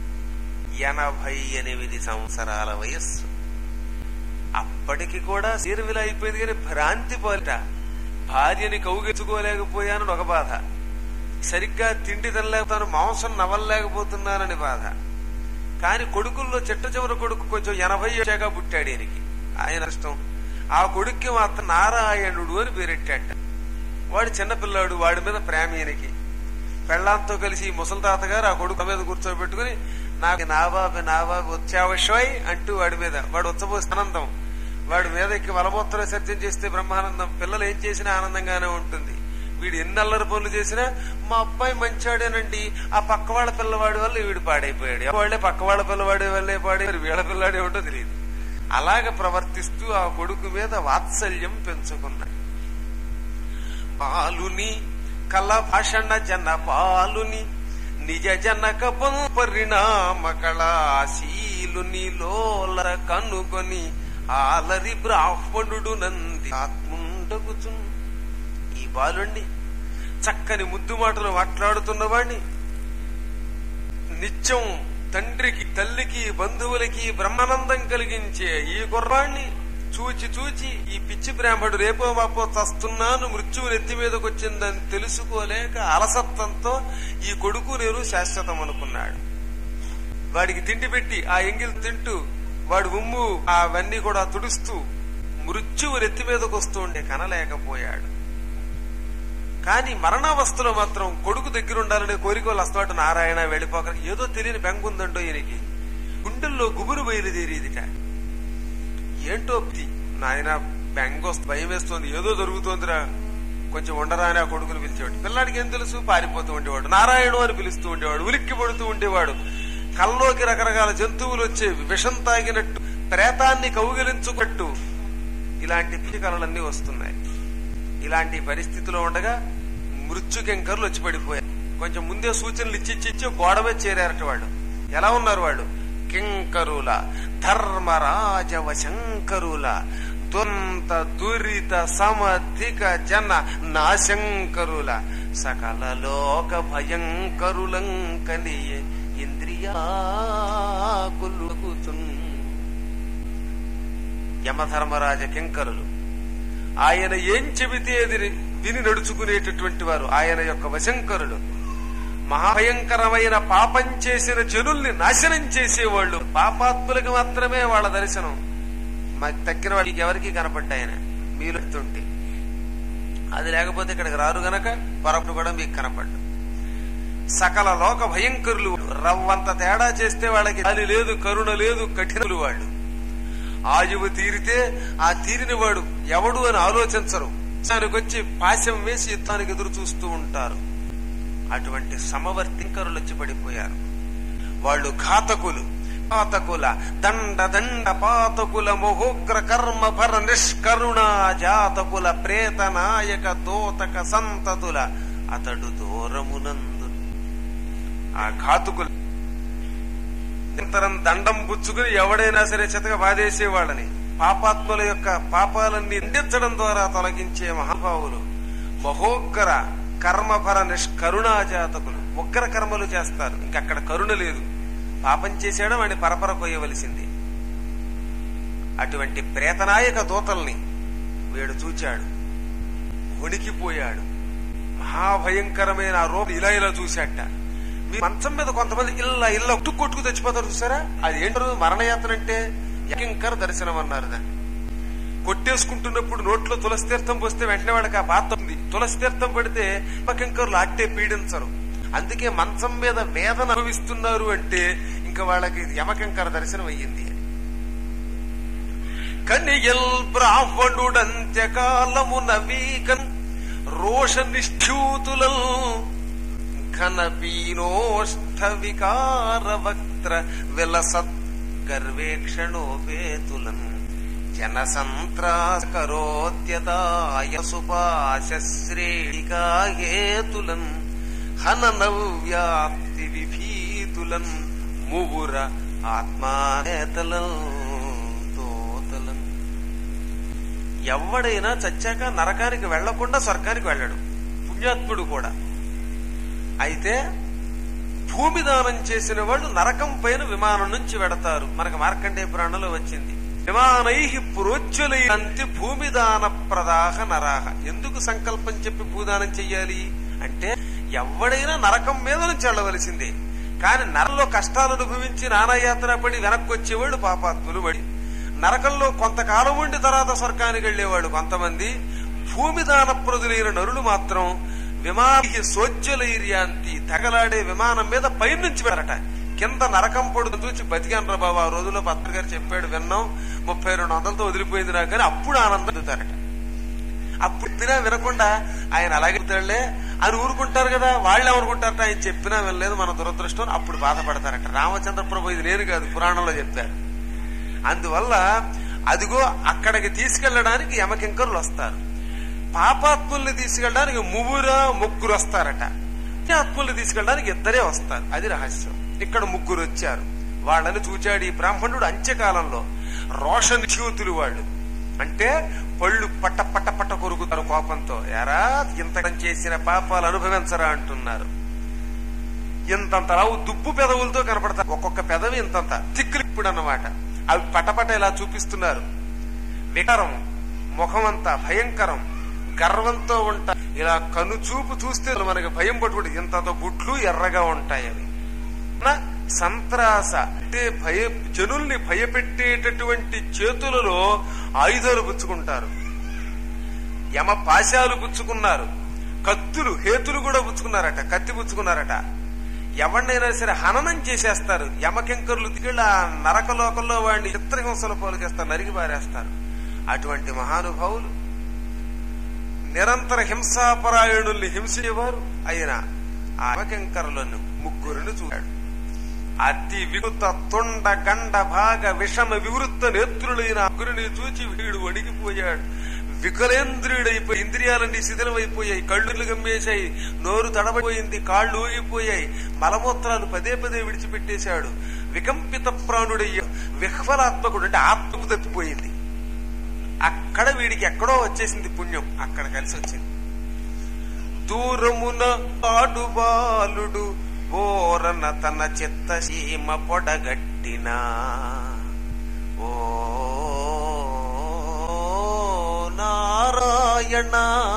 [SPEAKER 1] 88 సంవత్సరాల వయస్సు. అప్పటికి కూడా శరీరవిల అయిపోయింది, కానీ భ్రాంతి పోలిట. భార్యని కౌగిలించుకోలేకపోయానని ఒక బాధ, సరిగ్గా తిండి తినలేకపోతాను, మాంసం నవ్వలేకపోతున్నానని బాధ. కాని కొడుకుల్లో చిట్ట చివరి కొడుకు కొంచెం 80 వచ్చాక పుట్టాడు ఈయనకి. ఆయన ఇష్టం. ఆ కొడుక్కి మాత్రం నారాయణుడు అని పేరెట్టాట. వాడు చిన్నపిల్లాడు, వాడి మీద ప్రేమ ఈయనకి. పెళ్లాంతో కలిసి ముసలి తాతగారు ఆ కొడుకు మీద కూర్చోబెట్టుకుని, నాకు నా బాబు వచ్చావశోయ్ అంటూ వాడి మీద, వాడు ఉచ్చబోస్తే ఆనందం. వాడి మీద ఎక్కి మలమూత్ర విసర్జన చేస్తే బ్రహ్మానందం. పిల్లలు ఏం చేసినా ఆనందంగానే ఉంటుంది. వీడు ఎన్ని అల్లరి పనులు చేసినా మా అబ్బాయి మంచాడేనండి, ఆ పక్క వాళ్ళ పిల్లవాడి వల్ల వీడు పాడైపోయాడు, వాళ్లే పక్క వాళ్ళ పిల్లవాడి వల్లే పాడేవారు, వీళ్ళ పిల్లాడే ఉంటో తెలియదు. అలాగ ప్రవర్తిస్తూ ఆ కొడుకు మీద వాత్సల్యం పెంచుకున్నాడు. పాలుని కల భాషణ జన పాలుని నిజ జనక పరిణామ కళాశీలుని లోల కనుగొని ఆలరి బ్రాహ్మణుడు నంది ఆత్ముండగుచు. ఈ బాలుణ్ణి, చక్కని ముద్దు మాటలు మాట్లాడుతున్నవాణ్ణి, నిత్యం తండ్రికి, తల్లికి, బంధువులకి బ్రహ్మానందం కలిగించే ఈ గుర్రాన్ని చూచి చూచి ఈ పిచ్చి బ్రాహ్మణుడు రేపో మాపో చస్తున్నాను, మృత్యువు నెత్తి మీదకి వచ్చిందని తెలుసుకోలేక అలసత్వంతో ఈ కొడుకు నేను శాశ్వతం అనుకున్నాడు. వాడికి తిండి పెట్టి ఆ ఎంగిల్ తింటూ వాడు ఉమ్ము అవన్నీ కూడా తుడుస్తూ మృత్యువు నెత్తి మీదకి వస్తూ ఉండే కనలేకపోయాడు. కానీ మరణావస్థలో మాత్రం కొడుకు దగ్గరుండాలనే కోరికలు వస్తాడు. నారాయణ వెళ్ళిపోక ఏదో తెలియని బెంగుందంటో ఈయనకి. గుండెల్లో గుబురు బయలుదేరేదిట. ఏంటో నాయన బెంగొస్తు, భయం వేస్తోంది, ఏదో జరుగుతోందిరా, కొంచెం ఉండరా అని ఆ కొడుకులు పిలిచేవాడు. పిల్లాడికి ఏం తెలుసు, పారిపోతూ ఉండేవాడు. నారాయణ అని పిలుస్తూ ఉండేవాడు, ఉలిక్కి పడుతూ ఉండేవాడు. కల్లోకి రకరకాల జంతువులు వచ్చేవి, విషం తాగినట్టు, ప్రేతాన్ని కౌగిలించుకట్టు, ఇలాంటి కళలన్నీ వస్తున్నాయి. ఇలాంటి పరిస్థితిలో ఉండగా మృత్యుకింకరులు వచ్చి పడిపోయారు. కొంచెం ముందే సూచనలు ఇచ్చి గోడ మీద చేరారట వాళ్ళు. ఎలా ఉన్నారు వాళ్ళు? కింకరుల, ధర్మరాజ వశంకరుల, దుంత దురిత సమధిక జన నాశంకరుల, సకల లోక భయంకరులంకనియే ఇంద్రియాకులుగుతున్. యమధర్మరాజ కింకరులు, ఆయన ఏం చెబితే అది విని నడుచుకునేటటువంటి వారు, ఆయన యొక్క వశంకరులు. మహాభయంకరమైన పాపం చేసిన జనుల్ని నాశనం చేసేవాళ్ళు. పాపాత్ములకు మాత్రమే వాళ్ళ దర్శనం. తక్కిన వాళ్ళకి ఎవరికి కనపడ్డాయన మీలుతుంటే. అది లేకపోతే ఇక్కడికి రారు గనక పొరపాటు కూడా మీకు కనపడ్డు. సకల లోక భయంకరులు. రవ్వంత తేడా చేస్తే వాళ్ళకి గాలి లేదు, కరుణ లేదు, కఠినలు వాళ్ళు. ఆయువు తీరితే ఆ తీరిన వాడు ఎవడు అని ఆలోచించరు. దానికి వచ్చి పాశం వేసి యుద్ధానికి ఎదురు చూస్తూ ఉంటారు. అటువంటి సమవర్తింకరులు వచ్చి పడిపోయారు. వాళ్ళు ఘాతకుల దండ దండ పాతకుల మహోగ్ర కర్మ భర నిష్కరుణ జాతకుల ప్రేత నాయక దోతక సంతతుల అతడు దూరమునందు. ఆ ఘాతకులు నిరంతరం దండం పుచ్చుకుని ఎవడైనా సరే చెతగా బాధేసేవాళ్ళని, పాపాత్ముల యొక్క పాపాలన్నీ నిందించడం ద్వారా తొలగించే మహాభావులు, మహోగ్ర కర్మభర నిష్కరుణా జాతకులు. ఉగ్ర కర్మలు చేస్తారు, ఇంకక్కడ కరుణ లేదు. పాపం చేసేయడం వాడిని పరపర కొయ్యవలసింది. అటువంటి ప్రేతనాయక దూతల్ని వీడు చూచాడు, వణికిపోయాడు. మహాభయంకరమైన ఆ రూపం ఇలా ఇలా చూశాట. మీ మంచం మీద కొంతమంది ఇల్లా కొట్టుకు తెచ్చిపోతారు చూసారా, అది ఏంటో మరణయాత్ర అంటే యకింకర దర్శనం అన్నారు. దాన్ని కొట్టేసుకుంటున్నప్పుడు నోట్లో తులసి తీర్థం పోస్తే వెంటనే వాళ్ళకి ఆ బాధ ఉంది. తులసి తీర్థం పడితే యకింకరులు అట్టే పీడించరు. అందుకే మంచం మీద వేదన అనుభవిస్తున్నారు అంటే ఇంకా వాళ్ళకి యమకింకర దర్శనం అయ్యింది. కనియల్ బ్రాహ్మణుడంత్యకాలము నవీకన్ రోష నిష్ఠ్యూతులం ఘన పీనోష్ఠ వికార వక్త్ర విలసత్ గర్వేక్షణోపేతులం జన సంత్రాస కరోత్యదాయ సుపాశ్రేణికాహేతులం హనన వ్యాప్తి విభీతులం మువుర ఆత్మానేతలం తోతలం. ఎవడైనా చచ్చాక నరకానికి వెళ్లకుండా స్వర్గానికి వెళ్ళడు, పుణ్యాత్ముడు కూడా. అయితే భూమి దానం చేసిన వాళ్ళు నరకం పైన విమానం నుంచి వెడతారు. మనకు మార్కండేయ పురాణంలో వచ్చింది. విమానై ప్రోజ్వలంతి భూమి దాన ప్రదాహ నరాహ. ఎందుకు సంకల్పం చెప్పి భూదానం చెయ్యాలి అంటే, ఎవడైనా నరకం మీద నుంచి వెళ్ళవలసిందే. కానీ నరకంలో కష్టాలు అనుభవించి నానాయాత్ర పడి వెనక్కి వచ్చేవాళ్ళు పాపాత్ములు. పడి నరకంలో కొంతకాలం ఉండి తర్వాత స్వర్గానికి వెళ్లేవాళ్ళు కొంతమంది. భూమి దాన ప్రజలైన నరులు మాత్రం విమానికి సోజ్జలైర్యాంతి తగలాడే విమానం మీద పైనుంచి వెళ్ళట. కింద నరకం పొడుగు చూసి బతికాను బాబు. ఆ రోజుల్లో పత్రిక గారు చెప్పాడు, విన్నాం. 3200తో వదిలిపోయింది నాకు, కానీ అప్పుడు ఆనందం పొందుతారట. అప్పుడు తినా వినకుండా ఆయన అలాగే చెప్తాడులే అని ఊరుకుంటారు కదా. వాళ్ళు ఏమనుకుంటారట, ఆయన చెప్పినా వినలేదు మన దురదృష్టం, అప్పుడు బాధపడతారట. రామచంద్ర ప్రభు ఇది నేను కాదు, పురాణంలో చెప్పారు. అందువల్ల అదిగో అక్కడికి తీసుకెళ్లడానికి యమకింకరులు వస్తారు. పాపాత్ముల్ని తీసుకెళ్ళడానికి ముగ్గురు వస్తారట. పుణ్యాత్ముల్ని తీసుకెళ్ళడానికి ఇద్దరే వస్తారు. అది రహస్యం. ఇక్కడ ముగ్గురు వచ్చారు. వాళ్ళని చూచాడు ఈ బ్రాహ్మణుడు. అంత్యకాలంలో రోషనిష్యూతులు వాళ్ళు, అంటే పళ్ళు పట్ట పట్ట పట్ట కొరుకుతారు కోపంతో. ఎరా ఇంత చేసిన పాపాలు అనుభవించరా అంటున్నారు. ఇంతంతరావు దుబ్బు పెదవులతో కనపడతారు. ఒక్కొక్క పెదవి ఇంతంత తిక్కులిప్పుడు అన్నమాట. అవి పటపట ఇలా చూపిస్తున్నారు. వికారం, ముఖమంతా భయంకరం, గర్వంతో ఉంటాయి. ఇలా కనుచూపు చూస్తే మనకి భయం పట్టుకుంటే ఇంతంత గుడ్లు ఎర్రగా ఉంటాయి. అవి సంత్రాస అంటే జనుల్ని భయపెట్టేటటువంటి చేతులలో ఆయుధాలు పుచ్చుకుంటారు. యమ పాశాలు పుచ్చుకున్నారు. కత్తులు హేతులు కూడా పుచ్చుకున్నారట. కత్తి పుచ్చుకున్నారట. ఎవరినైనా సరే హననం చేసేస్తారు. యమకింకరులు దిగిళ్ళ నరకలోకంలో వాడిని చిత్రహింసల పోలు చేస్తారు, నరికి పారేస్తారు. అటువంటి మహానుభావులు నిరంతర హింసాపరాయణుల్ని హింసేవారు అయిన ఆ యమకింకరులను ముగ్గురిని చూశాడు. అతి వికృత తొండ గండ భాగ విషమ వివృత్త నేత్రులైన ముగ్గురిని చూచి వీడు వణికిపోయాడు. వికలేంద్రియుడైపోయి ఇంద్రియాలన్నీ శిథిలమైపోయాయి. కళ్ళు గమ్మేశాయి, నోరు తడబడిపోయింది, కాళ్ళు ఊగిపోయాయి, మలమూత్రాలు పదే పదే విడిచిపెట్టేశాడు. వికంపిత ప్రాణుడయ్యా, విహ్వలాత్మకుడు అంటే ఆత్మకు తప్పిపోయింది. అక్కడ వీడికి ఎక్కడో వచ్చేసింది పుణ్యం, అక్కడ కలిసి వచ్చింది. దూరమున ఆడు బాలుడు ఓరన తన చిత్త సీమ పొడగట్టినా ఓ నారాయణ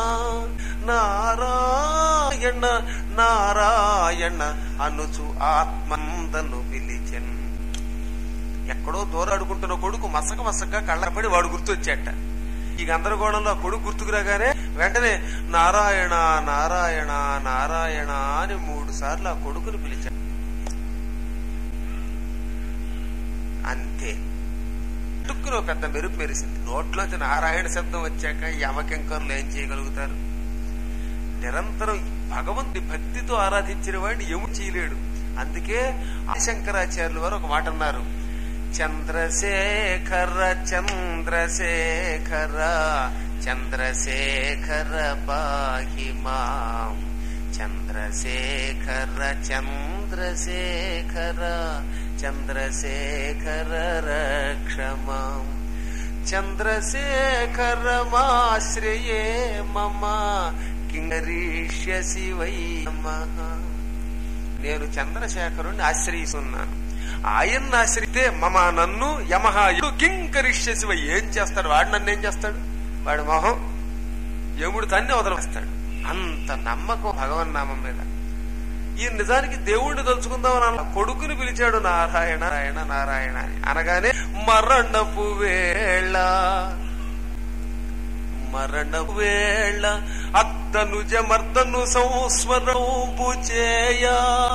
[SPEAKER 1] నారాయణ నారాయణ అనుచు ఆత్మందను పిలిచెన్. ఎక్కడో దూరాడుకుంటున్న కొడుకు మసక మసకగా కళ్ళపడి వాడు గుర్తొచ్చాట. ఈ గందరగోళంలో ఆ కొడుకు గుర్తుకు రాగానే వెంటనే నారాయణ నారాయణ నారాయణ అని 3 సార్లు ఆ కొడుకుని పిలిచాడు. అంతే. టుక్కున దిక్కులో పెద్ద మెరుపు మెరిసింది. నోట్లోంచి నారాయణ శబ్దం వచ్చాక యమకింకర్లు ఏం చేయగలుగుతారు? నిరంతరం భగవంతుడి భక్తితో ఆరాధించిన వాడిని యముడు చేయలేడు. అందుకే శంకరాచార్యులు వారు ఒక మాట అన్నారు, చంద్రశేఖర చంద్రశేఖర చంద్రశేఖర పాహి మాం, చంద్రశేఖర చంద్రశేఖర చంద్రశేఖర రక్ష మాం, చంద్రశేఖరమాశ్రయే మమ కింగరీష్యసి వై నమః. నేను చంద్రశేఖరుణ్ణి ఆశ్రయిస్తున్నాను, ఆయన్ని ఆశ్రయితే మమ నన్ను యమహ కింకరిష్యసి వై. ఏం చేస్తాడు వాడు? నన్ను ఏం చేస్తాడు? వాడు మొహం యముడు తన్ని వదలవేస్తాడు. అంత నమ్మకం భగవన్నామం మీద. ఈ నిజానికి దేవుణ్ణి తలుచుకుందామని అన్న కొడుకుని పిలిచాడు నారాయణ నారాయణ నారాయణ అని. అనగానే మరణపు వేళ మరణపు వేళ అత్తను జమర్దను సంస్మరంపు చేయ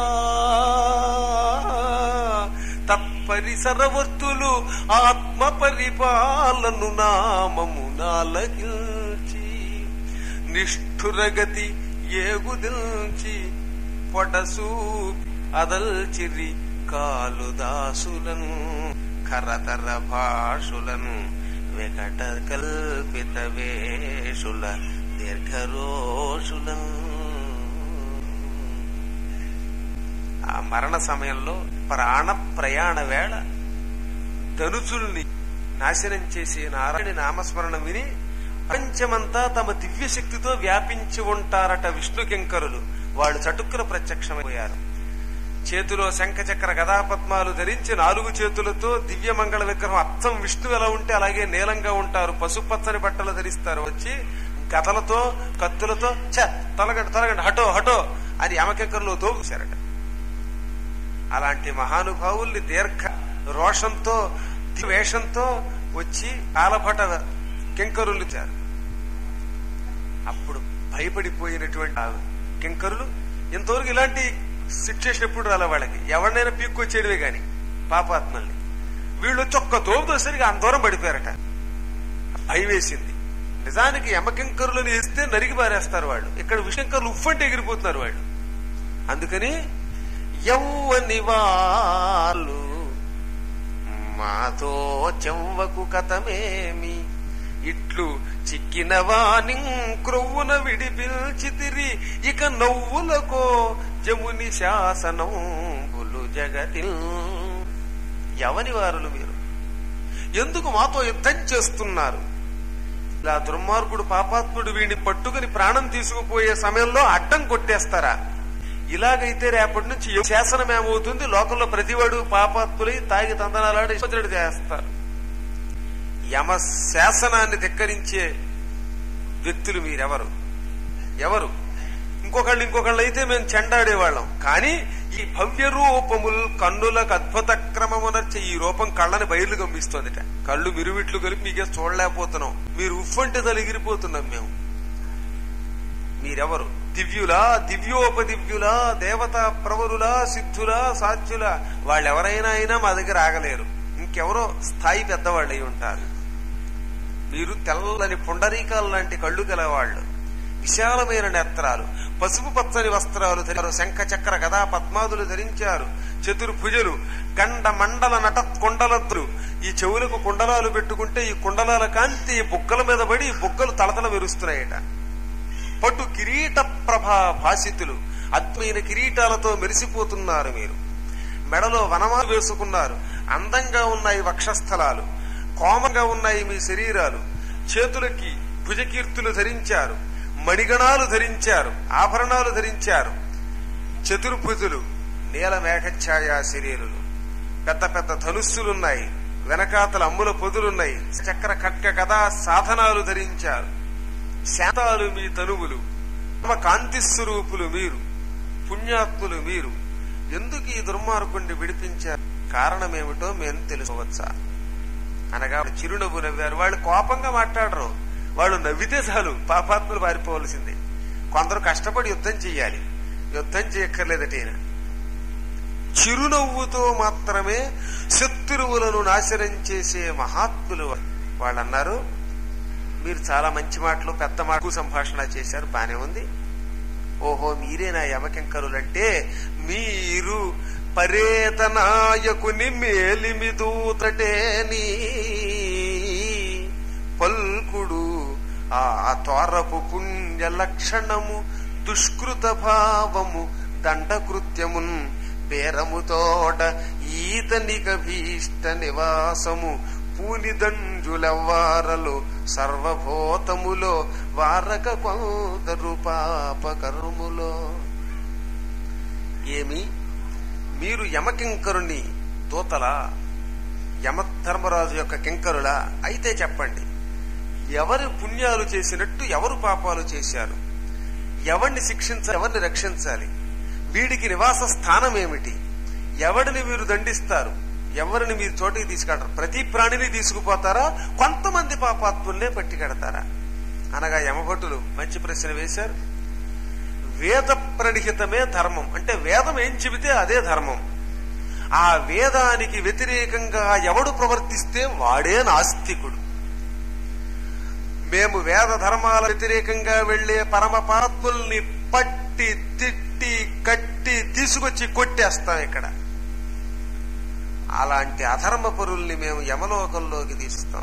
[SPEAKER 1] తత్పరిసరవర్తులు ఆత్మ పరిపాలను నామము నాలగించి నిష్ఠురగతి ఏగుదిల్చి పొడసూపి అదల్చిరి కాలుదాసులను కరతర భాషులను వికట కల్పిత వేషుల దీర్ఘరోషులను. ఆ మరణ సమయంలో ప్రాణ ప్రయాణ వేళ ధనుసుల్ని నాశనం చేసే నారాయణ నామస్మరణ విని ప్రపంచమంతా తమ దివ్య శక్తితో వ్యాపించి ఉంటారట విష్ణు కింకరులు. వాళ్ళు చటుక్కున ప్రత్యక్షమైపోయారు. చేతిలో శంఖచక్ర గదాపద్మాలు ధరించి 4 చేతులతో దివ్య మంగళ విగ్రహం అచ్చం విష్ణు ఎలా ఉంటే అలాగే నీలంగా ఉంటారు. పసుపచ్చని బట్టలు ధరిస్తారు. వచ్చి గతలతో కత్తులతో తొలగండి తొలగండి హటో హటో అని యమకింకరులు తోగుశారట. అలాంటి మహానుభావుల్ని దీర్ఘ రోషంతో వేషంతో వచ్చి కాలభట కింకరులు ఇచ్చారు. అప్పుడు భయపడిపోయినటువంటి కింకరులు ఇంతవరకు ఇలాంటి సిచ్యువేషన్ ఎప్పుడు రాలే వాళ్ళకి. ఎవరినైనా పీక్కొచ్చేయడమే గాని పాపాత్మల్ని. వీళ్ళు చొక్క తోపుతోసరిగా అంత దూరం పడిపోయారట. భయం వేసింది. నిజానికి యమకింకరులను వేస్తే నరికి పారేస్తారు వాళ్ళు. ఇక్కడ విష్ణుకింకరులు ఉఫ్ఫంటే ఎగిరిపోతున్నారు వాళ్ళు. అందుకని యౌవని వాళ్ళు మాతో చెవ్వకు కథమేమి ఇట్లు చిక్కిన వాణి క్రొవ్వున విడిపిల్చితిరి ఇక నవ్వులకో జముని శాసనంబులు జగతిల్. ఎవని వారులు మీరు? ఎందుకు మాతో యుద్ధం చేస్తున్నారు? ఇలా దుర్మార్గుడు పాపాత్ముడు వీడిని పట్టుకుని ప్రాణం తీసుకుపోయే సమయంలో అడ్డం కొట్టేస్తారా? ఇలాగైతే రేపటి నుంచి శాసనం ఏమవుతుంది? లోకంలో ప్రతివాడు పాపాత్ములై తాగి తందనాలాడి ఇష్టం చేస్తారు. యమ శాసనాన్ని ధిక్కరించే వ్యక్తులు మీరెవరు? ఎవరు? ఇంకొకళ్ళు అయితే మేము చెండాడేవాళ్ళం. కానీ ఈ భవ్య రూపముల్ కన్నులకు అద్భుత క్రమమునర్చే ఈ రూపం కళ్ళని బయలు గంపిస్తోందిట. కళ్ళు మిరువిట్లు కలిపి మీకే చూడలేకపోతున్నాం. మీరు ఉఫ్ఫంటే తలిగిరిపోతున్నాం మేము. మీరెవరు? దివ్యులా, దివ్యోపదివ్యులా, దేవతా ప్రవరులా, సిద్ధులా, సాధ్యులా? వాళ్ళెవరైనా అయినా మా దగ్గర ఆగలేరు. ఇంకెవరో స్థాయి పెద్దవాళ్ళు అయి ఉంటారు. మీరు తెల్లని పుండరీకాలు లాంటి కళ్ళు గలవాళ్లు, విశాలమైన నేత్రాలు, పసుపు పచ్చని వస్త్రాలు ధరించారు, శంఖ చక్ర గదా పద్మాదులు ధరించారు, చతుర్భుజులు, గండ మండల నట కుండలద్దులు. ఈ చెవులకు కుండలాలు పెట్టుకుంటే ఈ కుండలాల కాంతి బుగ్గల మీద పడి బుగ్గలు తలతల మెరుస్తున్నాయట. పట్టు కిరీట ప్రభా భాసితులు, అద్భుతమైన కిరీటాలతో మెరిసిపోతున్నారు మీరు. మెడలో వనమాలు వేసుకున్నారు. అందంగా ఉన్నాయి వక్షస్థలాలు, కోమంగా ఉన్నాయి మీ శరీరాలు. చేతులకి భుజకీర్తులు ధరించారు, మణిగణాలు ధరించారు, ఆభరణాలు ధరించారు. చతుర్భుజులు, నీల మేఘఛాయా శరీరులు, పెద్ద పెద్ద ధనుస్సులున్నాయి, వెనకాతల అమ్ముల పొదులున్నాయి, చక్ర ఖడ్గ కథా సాధనాలు ధరించారు. శాంతాలు మీ తనువులు, కాంతి స్వరూపులు మీరు, పుణ్యాత్ములు మీరు. ఎందుకు ఈ దుర్మార్గుణ్ణి విడిపించారు? కారణమేమిటో మేము తెలుసుకోవచ్చా అనగా చిరునవ్వు నవ్వారు. వాళ్ళు కోపంగా మాట్లాడరు. వాళ్ళు నవ్వితే చాలు పాపాత్ములు పారిపోవలసిందే. కొందరు కష్టపడి యుద్ధం చెయ్యాలి, యుద్ధం చేయక్కర్లేదట. చిరునవ్వుతో మాత్రమే శత్రువులను నాశనం చేసే మహాత్ములు. వాళ్ళు అన్నారు, మీరు చాలా మంచి మాటలు పెద్ద మాటలు సంభాషణ చేశారు, బానే ఉంది. ఓహో, మీరే నా యమకింకరులంటే మీరు పరేత నాయకుని మేలిమి దూతటేని పల్కుడు ఆ తోరపు పుణ్య లక్షణము దుష్కృత భావము దండకృత్యమున్ పేరముతోట ఈతనిక భీష్ట నివాసము పూనిదంజులవ్వారలు సర్వభూతములో వారక కొందరు పాపకర్ములో. ఏమి మీరు యమకింకరుని దూతలా, యమధర్మరాజు యొక్క కింకరులా? అయితే చెప్పండి, ఎవరు పుణ్యాలు చేసినట్టు ఎవరు పాపాలు చేశారు? ఎవరిని శిక్షించాలి, ఎవరిని రక్షించాలి? వీడికి నివాస స్థానం ఏమిటి? ఎవరిని మీరు దండిస్తారు, ఎవరిని మీరు చోటికి తీసుకెళ్తారు? ప్రతి ప్రాణిని తీసుకుపోతారా, కొంతమంది పాపాత్ముల్నే పట్టికెడతారా? అనగా యమభటులు మంచి ప్రశ్న వేశారు. వేద ప్రణిహితమే ధర్మం, అంటే వేదం ఏం చెబితే అదే ధర్మం. ఆ వేదానికి వ్యతిరేకంగా ఎవడు ప్రవర్తిస్తే వాడే నాస్తికుడు. మేము వేద ధర్మాల వ్యతిరేకంగా వెళ్లే పరమ పాపాత్ముల్ని పట్టి తిట్టి కట్టి తీసుకొచ్చి కొట్టేస్తాం ఇక్కడ. అలాంటి అధర్మ పరుల్ని మేము యమలోకంలోకి తీస్తాం.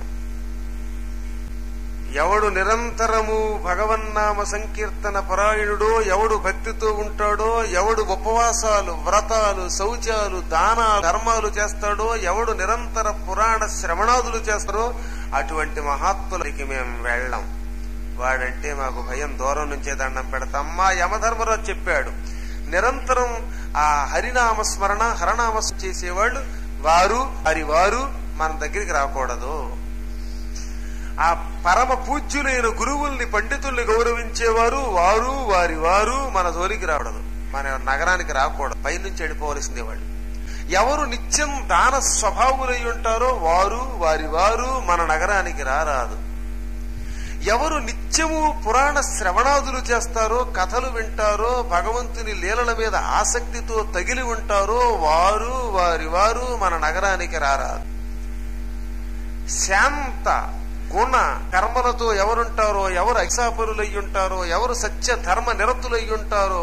[SPEAKER 1] ఎవడు నిరంతరము భగవన్నామ సంకీర్తన పరాయణుడో, ఎవడు భక్తితో ఉంటాడో, ఎవడు ఉపవాసాలు వ్రతాలు శౌచాలు దానాలు ధర్మాలు చేస్తాడో, ఎవడు నిరంతర పురాణ శ్రవణాదులు చేస్తాడో అటువంటి మహాత్ములకి మేము వెళ్ళం. వాడంటే మాకు భయం, దూరం నుంచే దండం పెడతాం. మా యమధర్మరాజు చెప్పాడు, నిరంతరం ఆ హరినామ స్మరణ హరనామ చేసేవాళ్ళు వారు మన దగ్గరికి రాకూడదు. ఆ పరమ పూజ్యులైన గురువుల్ని పండితుల్ని గౌరవించేవారు వారు మన జోలికి రాకూడదు, మన నగరానికి రాకూడదు, పైనుంచి వెళ్ళిపోవలసిందే వాళ్ళు. ఎవరు నిత్యం దాన స్వభావులై ఉంటారో వారు మన నగరానికి రారాదు. ఎవరు నిత్యము పురాణ శ్రవణాదులు చేస్తారో, కథలు వింటారో, భగవంతుని లీలల మీద ఆసక్తితో తగిలి ఉంటారో వారు మన నగరానికి రారాదు. శాంత గుణ కర్మలతో ఎవరుంటారో, ఎవరు అహింసాపరులై ఉంటారో, ఎవరు సత్య ధర్మ నిరతులై ఉంటారో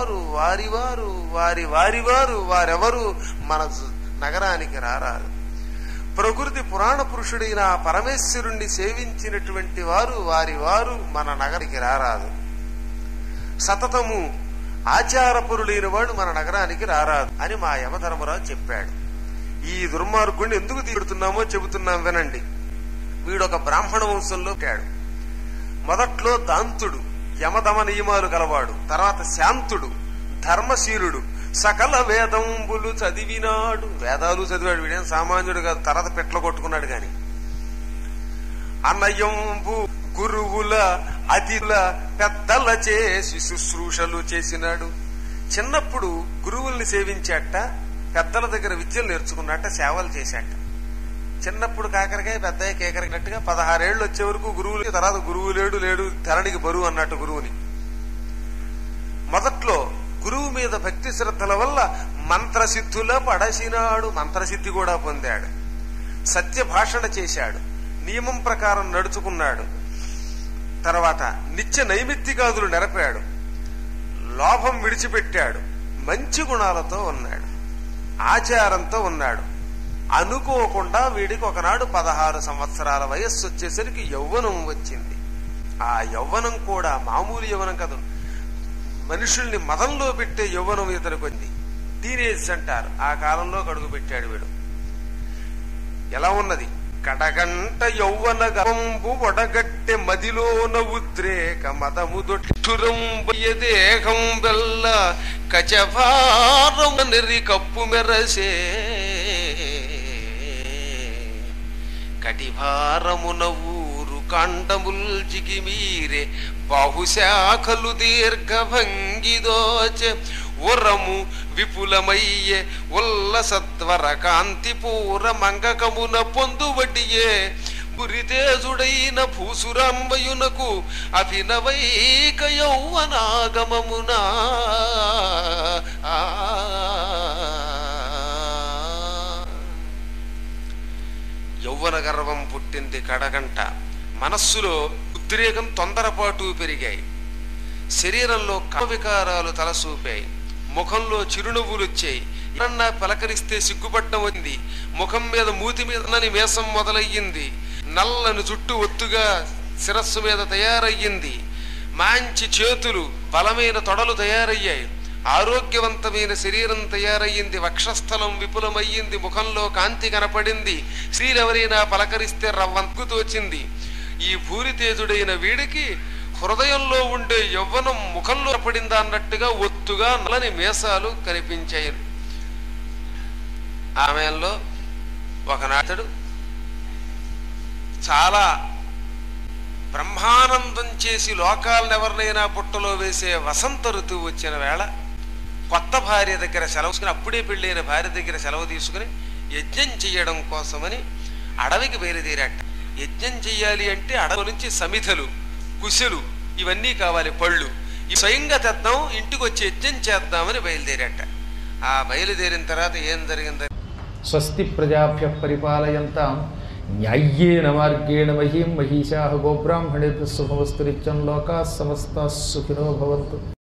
[SPEAKER 1] వారెవరు మన నగరానికి రారాదు. ప్రకృతి పురాణ పురుషుడైన పరమేశ్వరుణ్ణి సేవించినటువంటి వారు మన నగరికి రారాదు. సతతము ఆచారపరులైన వాడు మన నగరానికి రారాదు అని మా యమధర్మరాజు చెప్పాడు. ఈ దుర్మార్గుడిని ఎందుకు తీరుతున్నామో చెబుతున్నాం వినండి. వీడొక బ్రాహ్మణ వంశంలో పుట్టాడు. మొదట్లో దాంతుడు, యమదమ నియమాలు గలవాడు. తర్వాత శాంతుడు, ధర్మశీలుడు, సకల వేదంబులు చదివినాడు. వేదాలు చదివాడు, వీడేం సామాన్యుడు కాదు. తర్వాత పెట్ల కొట్టుకున్నాడు గాని. అనయంబు గురువుల అతిల పెద్దల చేసి శుశ్రూషలు చేసినాడు. చిన్నప్పుడు గురువుల్ని సేవించాట, పెద్దల దగ్గర విద్యలు నేర్చుకున్నట్ట, సేవలు చేశాట. చిన్నప్పుడు కాకరకాయ పెద్దయ్య కేకరగినట్టుగా 16 ఏళ్లు వచ్చే వరకు గురువులు, తర్వాత గురువు లేడు ధరణికి బరువు అన్నట్టు గురువుని. మొదట్లో గురువు మీద భక్తి శ్రద్ధల వల్ల మంత్రసిద్ధుల పడసినాడు, మంత్రసిద్ధి కూడా పొందాడు. సత్య భాషణ చేశాడు, నియమం ప్రకారం నడుచుకున్నాడు. తర్వాత నిత్య నైమిత్తికాదులు నెరపాడు, లోభం విడిచిపెట్టాడు, మంచి గుణాలతో ఉన్నాడు, ఆచారంతో ఉన్నాడు. అనుకోకుండా వీడికి ఒకనాడు 16 సంవత్సరాల వయస్సు వచ్చేసరికి యవ్వనం వచ్చింది. ఆ యవ్వనం కూడా మామూలు యవ్వనం కాదు, మనుషుల్ని మదంలో పెట్టే యవ్వనం ఇతనికి ఉంది. టీనేజ్ అంటారు. ఆ కాలంలో అడుగు పెట్టాడు వీడు. ఎలా ఉన్నది? కడగంట యౌవన గంబు ఒడగట్టె మదిలోన ఉద్రేక మదము దొట్టురంబయ్య దేహం బెల్ల కచభారం నెరి కప్పు మెరసే కటిభారమున ఊరు కాండముల్ జిగిమీరే బాహుశాఖలు దీర్ఘభంగిదోచె ఉరము విపులమయ్యే ఉల్లసత్వర కాంతిపూర మంగకమున పొందువటియే బురితేజుడైన భూసురాంబయునకు అభినవైక యౌవనాగమమున యౌవన గర్వం పుట్టింది కడగంట. మనస్సులో ఉద్రేకం తొందరపాటు పెరిగాయి. శరీరంలో కామవికారాలు తలసూపాయి. ముఖంలో చిరునవ్వులు వచ్చాయి. ఎవరన్నా పలకరిస్తే సిగ్గుపడ్డం ఉంది. ముఖం మీద మూతి మీద మేసం మొదలయ్యింది. నల్లని జుట్టు ఒత్తుగా శిరస్సు మీద తయారయ్యింది. మంచి చేతులు, బలమైన తొడలు తయారయ్యాయి. ఆరోగ్యవంతమైన శరీరం తయారయ్యింది. వక్షస్థలం విపులమయ్యింది. ముఖంలో కాంతి కనపడింది. స్త్రీలెవరైనా పలకరిస్తే రవ్వంతు తోచింది. ఈ భూరితేజుడైన వీడికి హృదయంలో ఉండే యవ్వనం ముఖంలో పడిందా అన్నట్టుగా ఒత్తుగా నల్లని మేసాలు కనిపించాయి. ఆమెలో ఒకనాథుడు చాలా బ్రహ్మానందం చేసి లోకాలను ఎవరినైనా పుట్టలో వేసే వసంత ఋతువు వచ్చిన వేళ కొత్త భార్య దగ్గర సెలవు, అప్పుడే పెళ్ళైన భార్య దగ్గర సెలవు తీసుకుని యజ్ఞం చెయ్యడం కోసమని అడవికి బయలుదేరాట. యజ్ఞం చెయ్యాలి అంటే అడవి నుంచి సమిధలు, కుశలు ఇవన్నీ కావాలి, పళ్ళు. ఈ స్వయంగా తెద్దాం, ఇంటికి వచ్చి యజ్ఞం చేద్దామని బయలుదేరాట. ఆ బయలుదేరిన తర్వాత ఏం జరిగింది?
[SPEAKER 2] స్వస్తి ప్రజాభ్య పరిపాలయంతాం న్యాయ్యేన మార్గేణ మహీం మహిషాః గోబ్రాహ్మణేభ్యः శుభమస్తు నిత్యం లోకాః సమస్తాః సుఖినో భవంతు.